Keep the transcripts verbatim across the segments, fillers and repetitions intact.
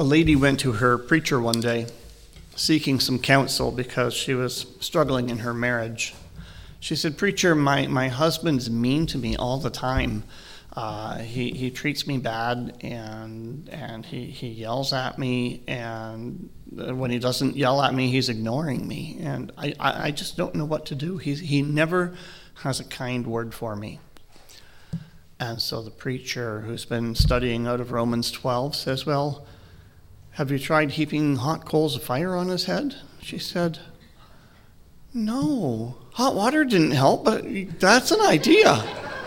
a lady went to her preacher one day seeking some counsel because she was struggling in her marriage. She said, "Preacher, my, my husband's mean to me all the time. Uh, he, he treats me bad, and and he, he yells at me, and when he doesn't yell at me, he's ignoring me. And I, I, I just don't know what to do. He, he never has a kind word for me." And so the preacher, who's been studying out of Romans twelve, says, "Well, have you tried heaping hot coals of fire on his head?" She said, "No, hot water didn't help, but that's an idea."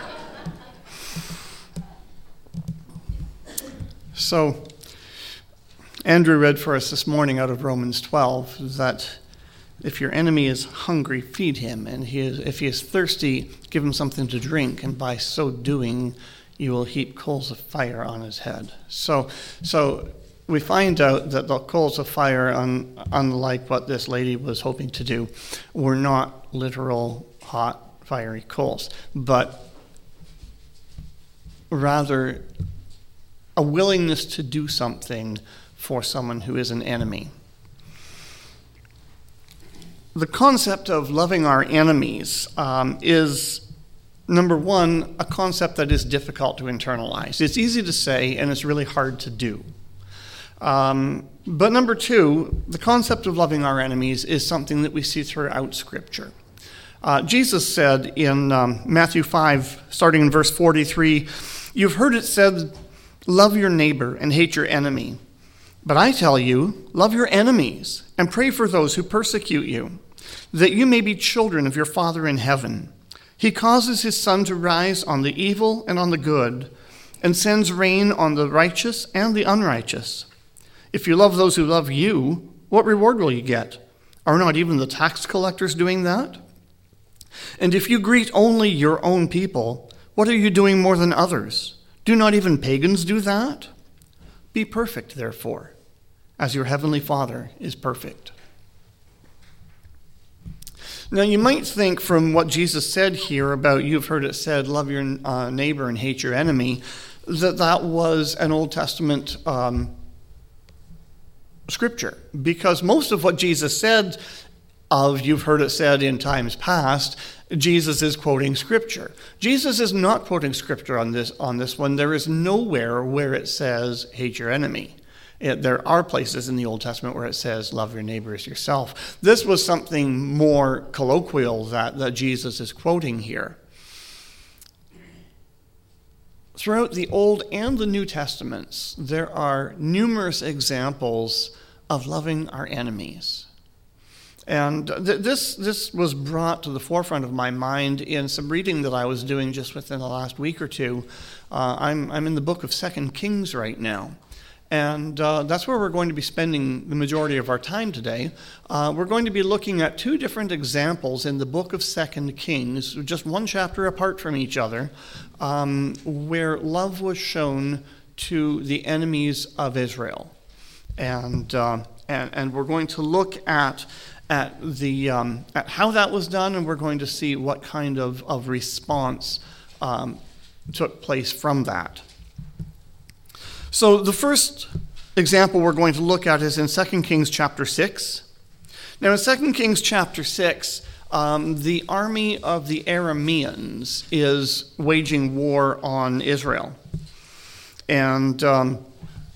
So Andrew read for us this morning out of Romans twelve that if your enemy is hungry, feed him, and he is, if he is thirsty, give him something to drink, and by so doing, you will heap coals of fire on his head. So, so we find out that the coals of fire, un, unlike what this lady was hoping to do, were not literal hot, fiery coals, but rather a willingness to do something for someone who is an enemy. The concept of loving our enemies um, is, number one, a concept that is difficult to internalize. It's easy to say, and it's really hard to do. Um, but number two, the concept of loving our enemies is something that we see throughout Scripture. Uh, Jesus said in um, Matthew five, starting in verse forty-three, "You've heard it said, 'Love your neighbor and hate your enemy.' But I tell you, love your enemies and pray for those who persecute you, that you may be children of your Father in heaven. He causes his sun to rise on the evil and on the good, and sends rain on the righteous and the unrighteous. If you love those who love you, what reward will you get? Are not even the tax collectors doing that? And if you greet only your own people, what are you doing more than others? Do not even pagans do that? Be perfect, therefore, as your heavenly Father is perfect." Now, you might think from what Jesus said here about, "You've heard it said, love your uh, neighbor and hate your enemy," that that was an Old Testament um, scripture. Because most of what Jesus said of "you've heard it said" in times past, Jesus is quoting Scripture. Jesus is not quoting Scripture on this on this one. There is nowhere where it says, "hate your enemy." It, there are places in the Old Testament where it says, "love your neighbor as yourself." This was something more colloquial that, that Jesus is quoting here. Throughout the Old and the New Testaments, there are numerous examples of loving our enemies. And th- this this was brought to the forefront of my mind in some reading that I was doing just within the last week or two. Uh, I'm I'm in the book of Second Kings right now. And uh, that's where we're going to be spending the majority of our time today. Uh, we're going to be looking at two different examples in the book of Second Kings, just one chapter apart from each other, um, where love was shown to the enemies of Israel. And uh, and, and we're going to look at at the um, at how that was done, and we're going to see what kind of, of response um, took place from that. So the first example we're going to look at is in Second Kings chapter six. Now in Second Kings chapter six, um, the army of the Arameans is waging war on Israel. And um,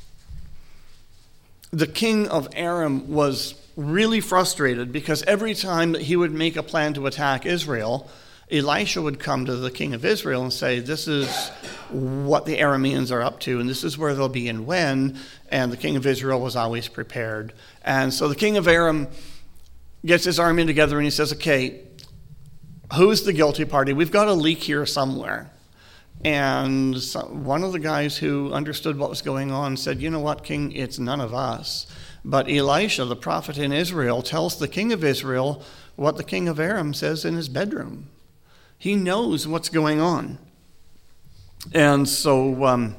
the king of Aram was really frustrated because every time that he would make a plan to attack Israel, Elisha would come to the king of Israel and say, "This is what the Arameans are up to, and this is where they'll be and when." And the king of Israel was always prepared. And so the king of Aram gets his army together and he says, "Okay, who's the guilty party? We've got a leak here somewhere." And so one of the guys who understood what was going on said, "You know what, king? It's none of us." But Elisha, the prophet in Israel, tells the king of Israel what the king of Aram says in his bedroom. He knows what's going on. And so um,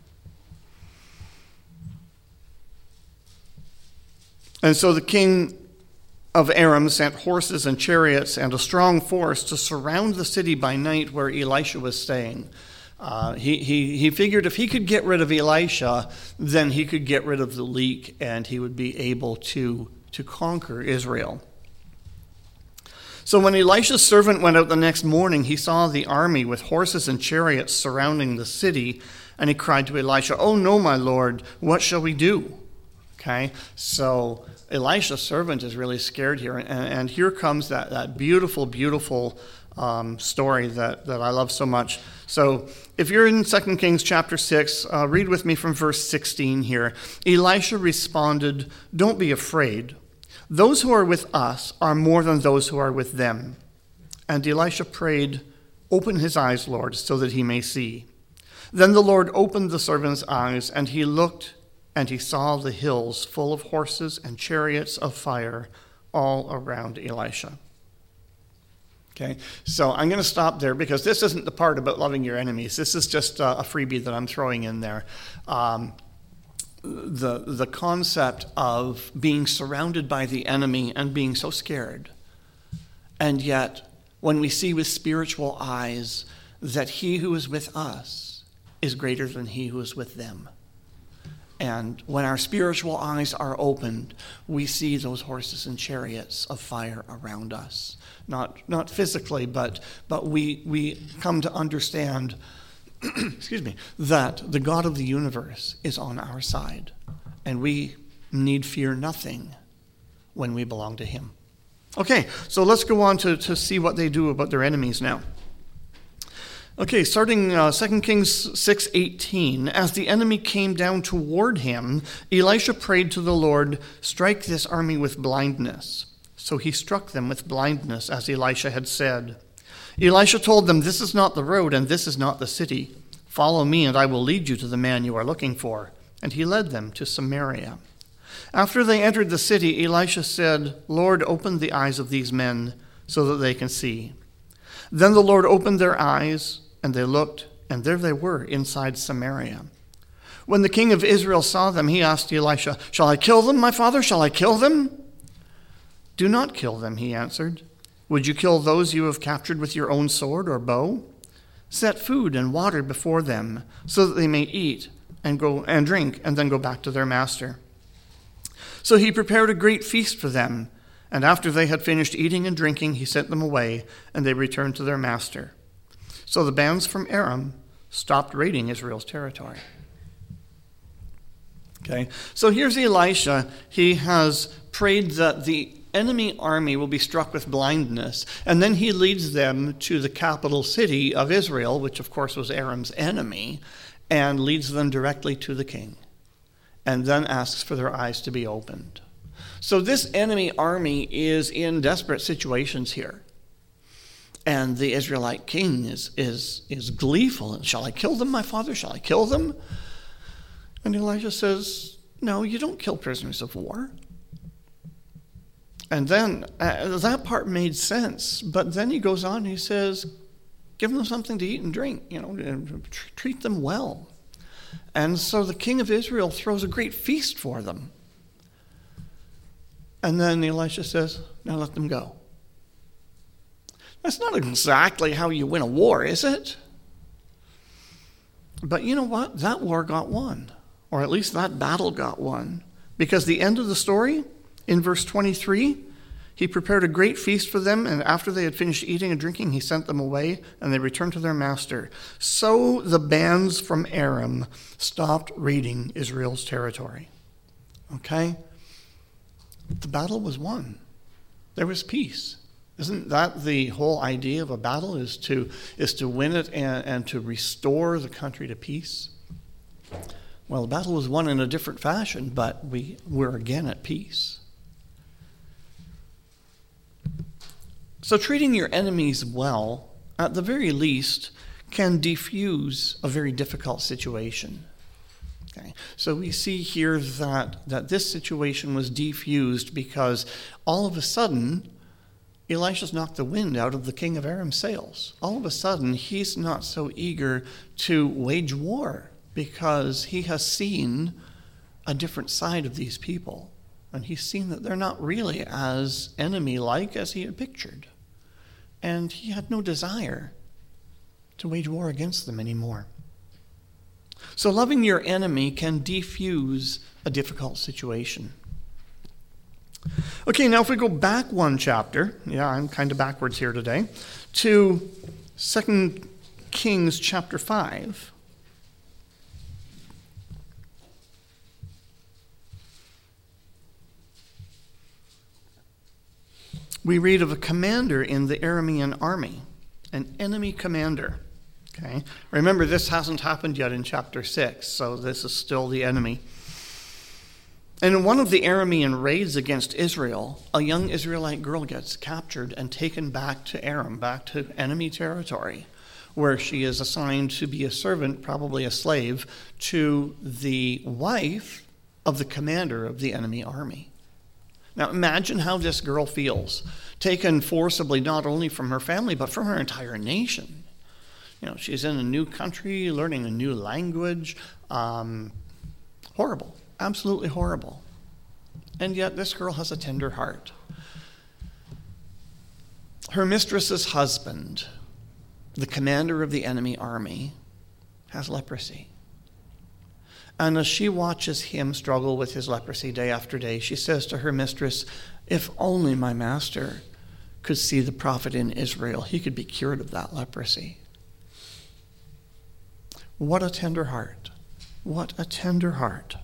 and so the king of Aram sent horses and chariots and a strong force to surround the city by night where Elisha was staying. Uh, he, he, he figured if he could get rid of Elisha, then he could get rid of the leak and he would be able to, to conquer Israel. So when Elisha's servant went out the next morning, he saw the army with horses and chariots surrounding the city, and he cried to Elisha, "Oh no, my Lord, what shall we do?" Okay, so Elisha's servant is really scared here, and, and here comes that, that beautiful, beautiful um, story that, that I love so much. So if you're in Second Kings chapter six, uh, read with me from verse sixteen here. Elisha responded, "Don't be afraid. Those who are with us are more than those who are with them." And Elisha prayed, "Open his eyes, Lord, so that he may see." Then the Lord opened the servant's eyes, and he looked, and he saw the hills full of horses and chariots of fire all around Elisha. Okay, so I'm going to stop there because this isn't the part about loving your enemies. This is just a freebie that I'm throwing in there. Um, the, the concept of being surrounded by the enemy and being so scared. And yet, when we see with spiritual eyes that he who is with us is greater than he who is with them. And when our spiritual eyes are opened, we see those horses and chariots of fire around us. Not not physically, but but we we come to understand, excuse me, that the God of the universe is on our side. And we need fear nothing when we belong to him. Okay, so let's go on to, to see what they do about their enemies now. Okay, starting uh, Second Kings six eighteen. As the enemy came down toward him, Elisha prayed to the Lord, "Strike this army with blindness." So he struck them with blindness, as Elisha had said. Elisha told them, "This is not the road, and this is not the city. Follow me, and I will lead you to the man you are looking for." And he led them to Samaria. After they entered the city, Elisha said, "Lord, open the eyes of these men so that they can see." Then the Lord opened their eyes, and they looked, and there they were inside Samaria. When the king of Israel saw them, he asked Elisha, "Shall I kill them, my father? Shall I kill them?" "Do not kill them," he answered. "Would you kill those you have captured with your own sword or bow? Set food and water before them, so that they may eat and go and drink, and then go back to their master." So he prepared a great feast for them, and after they had finished eating and drinking, he sent them away, and they returned to their master. So the bands from Aram stopped raiding Israel's territory. Okay, so here's Elisha. He has prayed that the enemy army will be struck with blindness, and then he leads them to the capital city of Israel, which of course was Aram's enemy, and leads them directly to the king, and then asks for their eyes to be opened. So this enemy army is in desperate situations here. And the Israelite king is, is, is gleeful. "Shall I kill them, my father? Shall I kill them?" And Elisha says, "No, you don't kill prisoners of war." And then uh, that part made sense. But then he goes on and he says, "Give them something to eat and drink, you know, and treat them well." And so the king of Israel throws a great feast for them. And then Elisha says, "Now let them go." That's not exactly how you win a war, is it? But you know what? That war got won. Or at least that battle got won. Because the end of the story, in verse twenty-three, he prepared a great feast for them, and after they had finished eating and drinking, he sent them away, and they returned to their master. So the bands from Aram stopped raiding Israel's territory. Okay? The battle was won. There was peace. Isn't that the whole idea of a battle, is to is to win it and, and to restore the country to peace? Well, the battle was won in a different fashion, but we, we're again at peace. So treating your enemies well, at the very least, can defuse a very difficult situation. Okay. So we see here that, that this situation was defused because all of a sudden, Elisha's knocked the wind out of the king of Aram's sails. All of a sudden, he's not so eager to wage war because he has seen a different side of these people. And he's seen that they're not really as enemy-like as he had pictured. And he had no desire to wage war against them anymore. So loving your enemy can defuse a difficult situation. Okay, now if we go back one chapter, yeah, I'm kind of backwards here today, to Second Kings chapter five. We read of a commander in the Aramean army, an enemy commander. Okay, remember this hasn't happened yet in chapter six, so this is still the enemy. And in one of the Aramean raids against Israel, a young Israelite girl gets captured and taken back to Aram, back to enemy territory, where she is assigned to be a servant, probably a slave, to the wife of the commander of the enemy army. Now imagine how this girl feels, taken forcibly not only from her family, but from her entire nation. You know, she's in a new country, learning a new language. Um, horrible. Absolutely horrible. And yet this girl has a tender heart. Her mistress's husband, the commander of the enemy army, has leprosy. And as she watches him struggle with his leprosy day after day, she says to her mistress, "If only my master could see the prophet in Israel, he could be cured of that leprosy." What a tender heart. What a tender heart.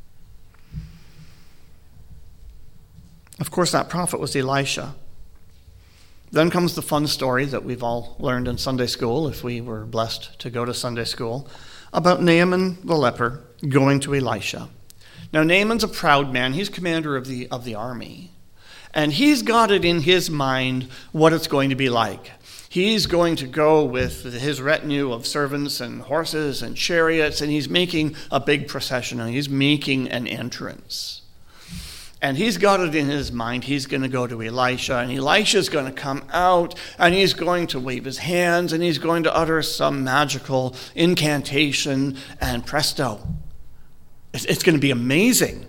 Of course, that prophet was Elisha. Then comes the fun story that we've all learned in Sunday school, if we were blessed to go to Sunday school, about Naaman the leper going to Elisha. Now, Naaman's a proud man. He's commander of the, of the army. And he's got it in his mind what it's going to be like. He's going to go with his retinue of servants and horses and chariots, and he's making a big procession, and he's making an entrance. And he's got it in his mind. He's going to go to Elisha, and Elisha's going to come out, and he's going to wave his hands, and he's going to utter some magical incantation, and presto. It's going to be amazing.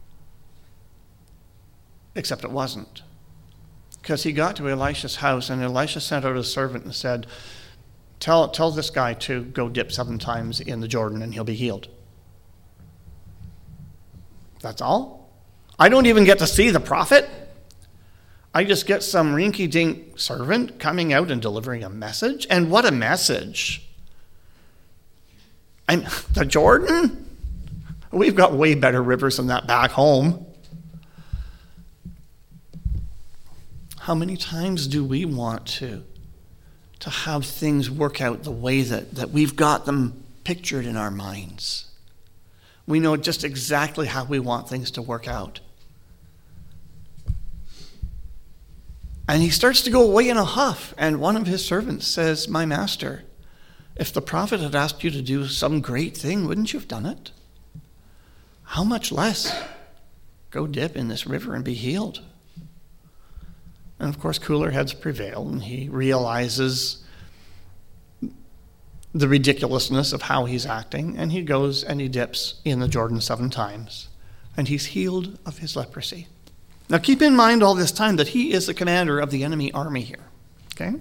Except it wasn't. Because he got to Elisha's house, and Elisha sent out a servant and said, tell, tell this guy to go dip seven times in the Jordan, and he'll be healed. That's all? I don't even get to see the prophet. I just get some rinky-dink servant coming out and delivering a message. And what a message. And the Jordan? We've got way better rivers than that back home. How many times do we want to, to have things work out the way that, that we've got them pictured in our minds? We know just exactly how we want things to work out. And he starts to go away in a huff, and one of his servants says, "My master, if the prophet had asked you to do some great thing, wouldn't you have done it? How much less go dip in this river and be healed?" And of course, cooler heads prevail, and he realizes the ridiculousness of how he's acting, and he goes and he dips in the Jordan seven times, and he's healed of his leprosy. Now keep in mind all this time that he is the commander of the enemy army here. Okay?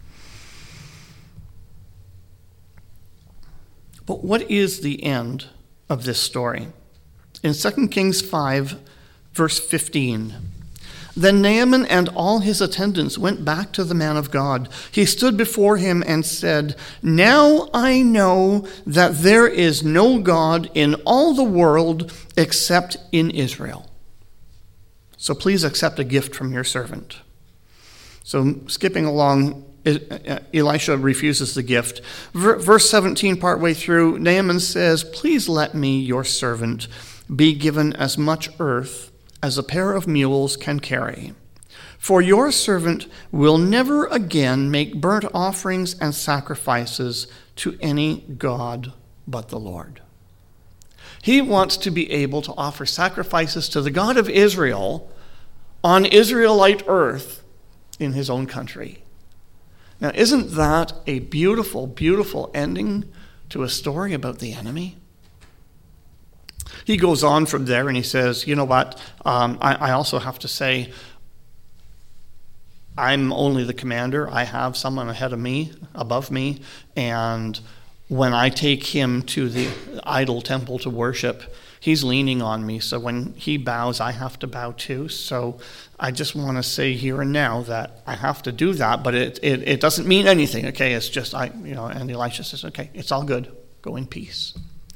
But what is the end of this story? In Second Kings five, verse fifteen, "Then Naaman and all his attendants went back to the man of God. He stood before him and said, 'Now I know that there is no God in all the world except in Israel. So please accept a gift from your servant.'" So skipping along, Elisha refuses the gift. Verse seventeen, partway through, Naaman says, "Please let me, your servant, be given as much earth as a pair of mules can carry. For your servant will never again make burnt offerings and sacrifices to any god but the Lord." He wants to be able to offer sacrifices to the God of Israel on Israelite earth in his own country. Now, isn't that a beautiful, beautiful ending to a story about the enemy? He goes on from there and he says, you know what, um, I, I also have to say, I'm only the commander. I have someone ahead of me, above me, and when I take him to the idol temple to worship, he's leaning on me. So when he bows, I have to bow too. So I just want to say here and now that I have to do that, but it, it, it doesn't mean anything, okay? It's just, I, you know, and Elisha says, okay, it's all good. Go in peace.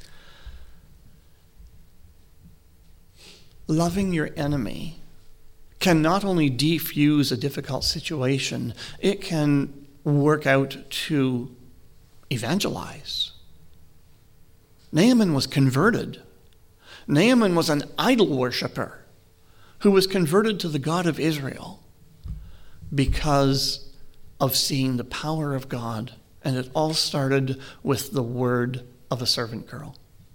Loving your enemy can not only defuse a difficult situation, it can work out to evangelize. Naaman was converted. Naaman was an idol worshiper who was converted to the God of Israel because of seeing the power of God. And it all started with the word of a servant girl.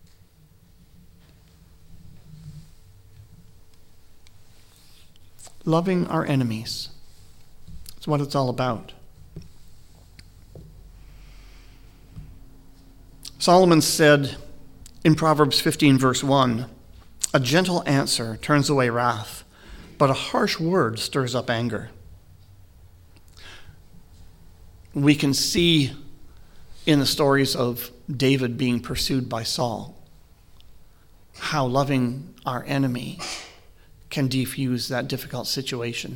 Loving our enemies. That's what it's all about. Solomon said in Proverbs fifteen, verse one, "A gentle answer turns away wrath, but a harsh word stirs up anger." We can see in the stories of David being pursued by Saul how loving our enemy can defuse that difficult situation.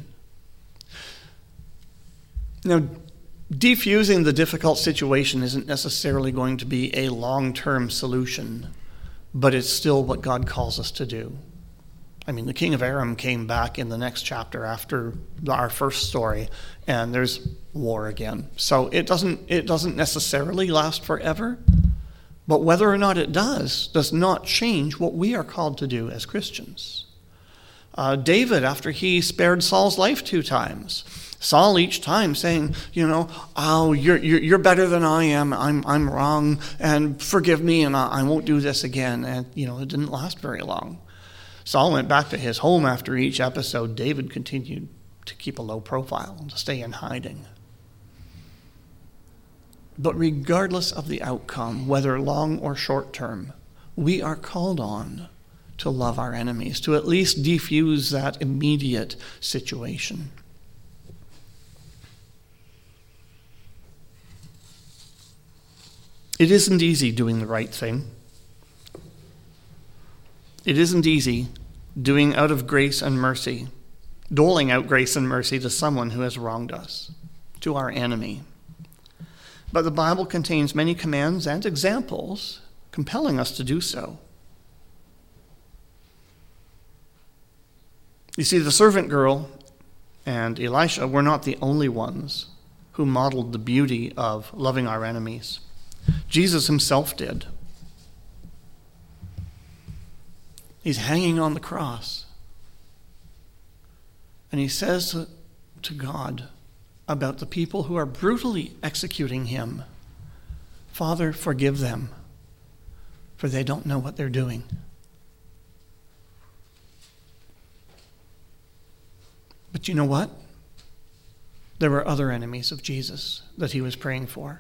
Now, defusing the difficult situation isn't necessarily going to be a long-term solution, but it's still what God calls us to do. I mean, the king of Aram came back in the next chapter after our first story, and there's war again. So it doesn't it doesn't necessarily last forever, but whether or not it does, does not change what we are called to do as Christians. Uh, David, after he spared Saul's life two times, Saul each time saying, you know, oh, you're you're, you're better than I am. I'm I'm wrong, and forgive me, and I, I won't do this again. And you know, it didn't last very long. Saul went back to his home after each episode. David continued to keep a low profile and to stay in hiding. But regardless of the outcome, whether long or short term, we are called on to love our enemies, to at least defuse that immediate situation. It isn't easy doing the right thing. It isn't easy doing out of grace and mercy, doling out grace and mercy to someone who has wronged us, to our enemy. But the Bible contains many commands and examples compelling us to do so. You see, the servant girl and Elisha were not the only ones who modeled the beauty of loving our enemies. Jesus himself did. He's hanging on the cross. And he says to, to God about the people who are brutally executing him, "Father, forgive them, for they don't know what they're doing." But you know what? There were other enemies of Jesus that he was praying for.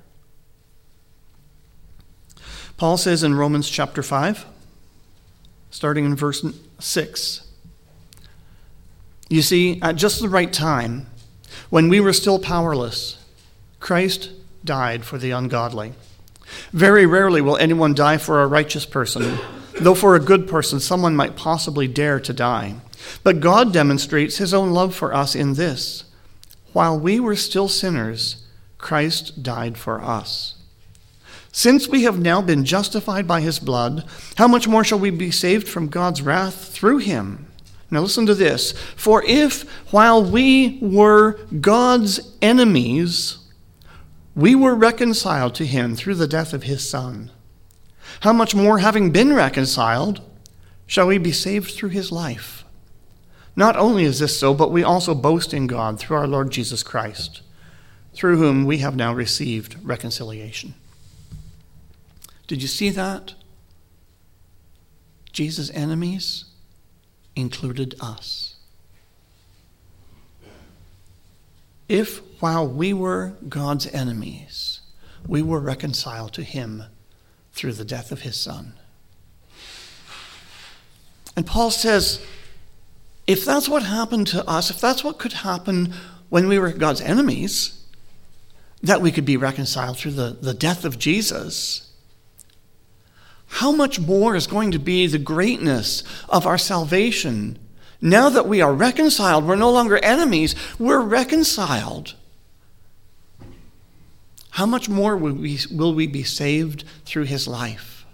Paul says in Romans chapter five, starting in verse six, "You see, at just the right time, when we were still powerless, Christ died for the ungodly. Very rarely will anyone die for a righteous person, though for a good person someone might possibly dare to die. But God demonstrates his own love for us in this: while we were still sinners, Christ died for us. Since we have now been justified by his blood, how much more shall we be saved from God's wrath through him?" Now listen to this. "For if, while we were God's enemies, we were reconciled to him through the death of his Son, how much more, having been reconciled, shall we be saved through his life? Not only is this so, but we also boast in God through our Lord Jesus Christ, through whom we have now received reconciliation." Did you see that? Jesus' enemies included us. If, while we were God's enemies, we were reconciled to him through the death of his Son. And Paul says, if that's what happened to us, if that's what could happen when we were God's enemies, that we could be reconciled through the, the death of Jesus, how much more is going to be the greatness of our salvation? Now that we are reconciled, we're no longer enemies, we're reconciled. How much more will we, will we be saved through his life?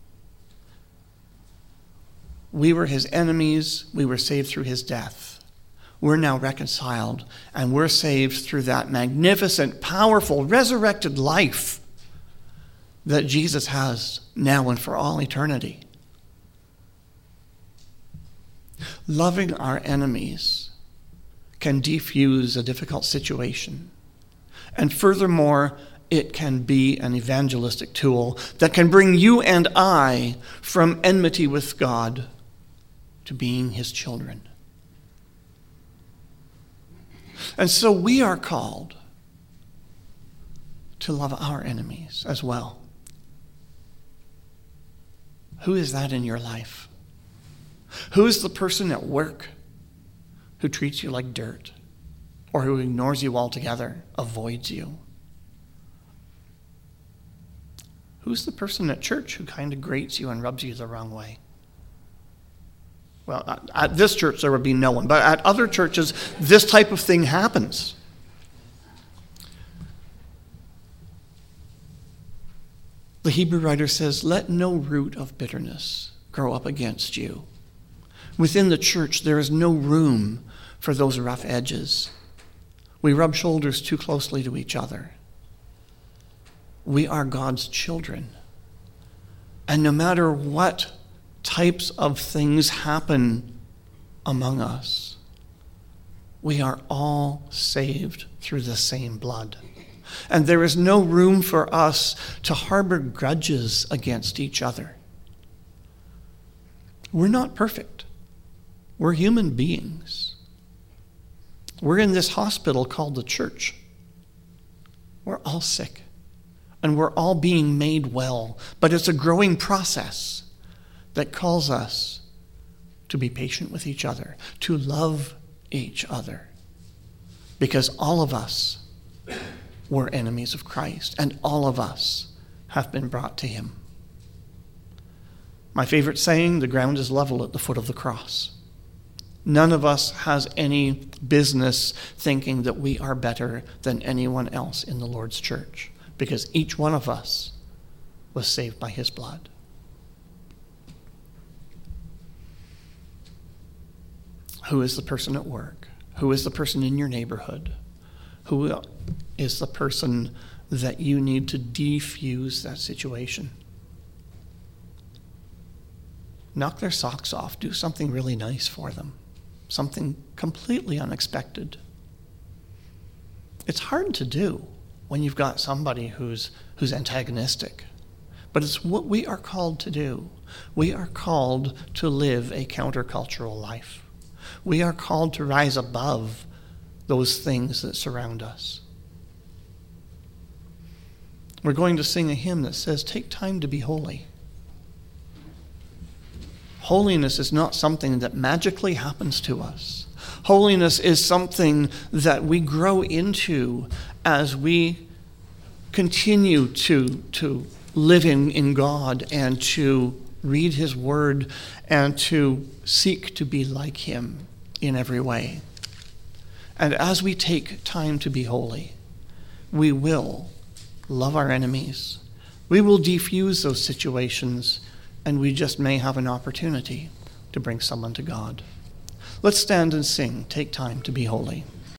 We were his enemies, we were saved through his death. We're now reconciled, and we're saved through that magnificent, powerful, resurrected life that Jesus has now and for all eternity. Loving our enemies can defuse a difficult situation. And furthermore, it can be an evangelistic tool that can bring you and I from enmity with God to being his children. And so we are called to love our enemies as well. Who is that in your life? Who is the person at work who treats you like dirt, or who ignores you altogether, avoids you? Who's the person at church who kind of grates you and rubs you the wrong way? Well, at, at this church there would be no one, but at other churches this type of thing happens. The Hebrew writer says, "Let no root of bitterness grow up against you." Within the church, there is no room for those rough edges. We rub shoulders too closely to each other. We are God's children. And no matter what types of things happen among us, we are all saved through the same blood. And there is no room for us to harbor grudges against each other. We're not perfect. We're human beings. We're in this hospital called the church. We're all sick, and we're all being made well. But it's a growing process that calls us to be patient with each other, to love each other, because all of us were enemies of Christ, and all of us have been brought to him. My favorite saying, the ground is level at the foot of the cross. None of us has any business thinking that we are better than anyone else in the Lord's church, because each one of us was saved by his blood. Who is the person at work? Who is the person in your neighborhood? Who is the person that you need to defuse that situation? Knock their socks off. Do something really nice for them. Something completely unexpected. It's hard to do when you've got somebody who's who's antagonistic. But it's what we are called to do. We are called to live a countercultural life. We are called to rise above those things that surround us. We're going to sing a hymn that says, "Take time to be holy." Holiness is not something that magically happens to us. Holiness is something that we grow into as we continue to, to live in, in God and to read his word and to seek to be like him in every way. And as we take time to be holy, we will love our enemies. We will defuse those situations, and we just may have an opportunity to bring someone to God. Let's stand and sing, "Take Time to Be Holy."